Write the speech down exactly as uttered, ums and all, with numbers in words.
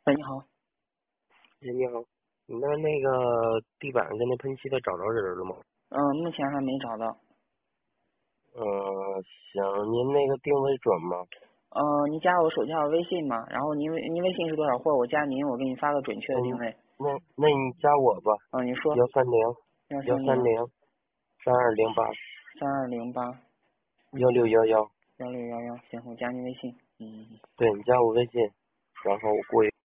喂，你好。 哎，你好，你那那个地板跟那喷漆的找着人了吗？ 嗯，目前还没找到。 呃，行，您那个定位准吗？ 呃，你加我手机号微信嘛，然后您微您微信是多少？或者我加您，我给你发个准确的定嗯， 位。 那那你加我吧， 嗯，你说。 幺三零幺幺三零三零三二零八三二零八幺六幺幺， 幺六幺幺，行，我加您微信。嗯。 对你加我微信，然后我过一。